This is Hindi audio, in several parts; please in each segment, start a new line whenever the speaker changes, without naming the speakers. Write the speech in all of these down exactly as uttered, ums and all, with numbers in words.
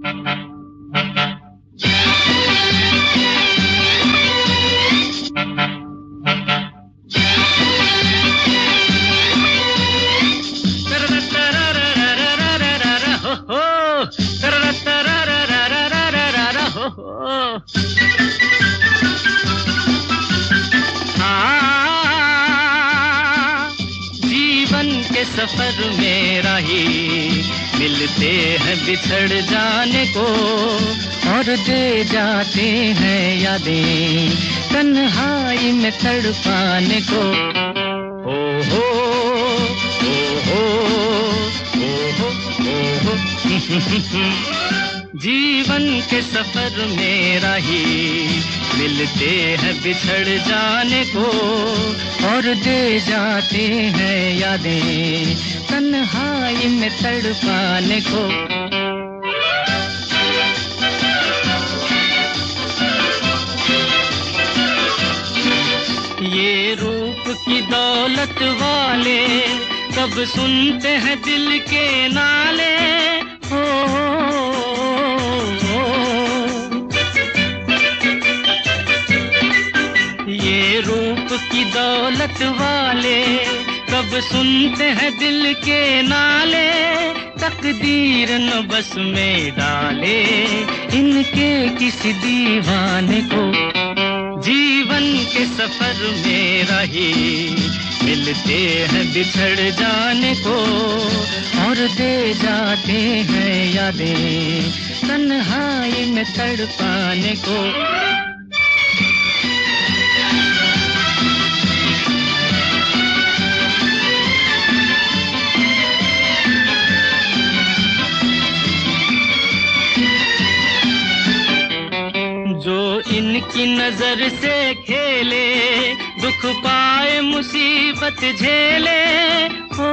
सफर में राही मिलते हैं बिछड़ जाने को और दे जाते हैं यादें तन्हाई में तड़पाने को। ओ हो ओ हो ओ हो ओ हो जीवन के सफर में राही मिलते हैं बिछड़ जाने को और दे जाते हैं यादें तन्हाई में तड़पाने को। ये रूप की दौलत वाले कब सुनते हैं दिल के नाले। हो ये रूप की दौलत वाले कब सुनते हैं दिल के नाले। तकदीर न बस में डाले इनके किसी दीवाने को। जीवन के सफर में राही मिलते हैं बिछड़ जाने को और दे जाते हैं यादें तन्हाई में तड़पाने को। इनकी नजर से खेले दुख पाए मुसीबत झेले। हो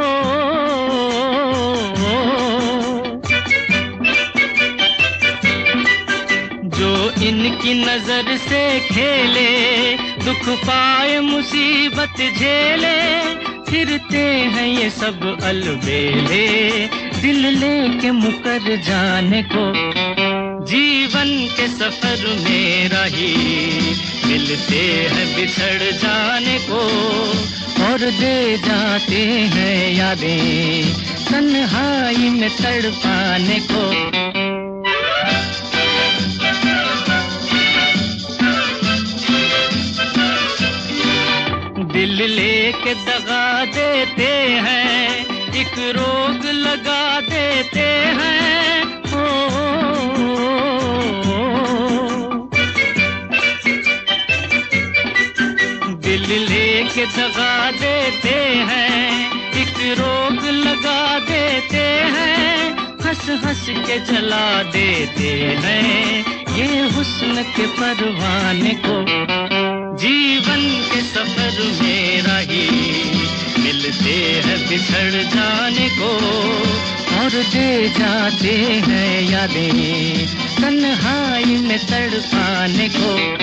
जो इनकी नजर से खेले दुख पाए मुसीबत झेले। फिरते हैं ये सब अलबेले दिल लेके मुकर जाने को। जीवन के सफर में राही मिलते हैं बिछड़ जाने को और दे जाते हैं यादें तन्हाई में तड़पाने को। दिल लेके दगा देते हैं एक रोग लगा देते हैं। हो दिल लेके दगा देते हैं एक रोग लगा देते हैं। हंस हंस के जला देते हैं ये हुस्न के परवाने को। जीवन के सफर में राही मिलते हैं बिछड़ जाने को और दे जाते हैं यादें तन्हाई में तड़पाने को।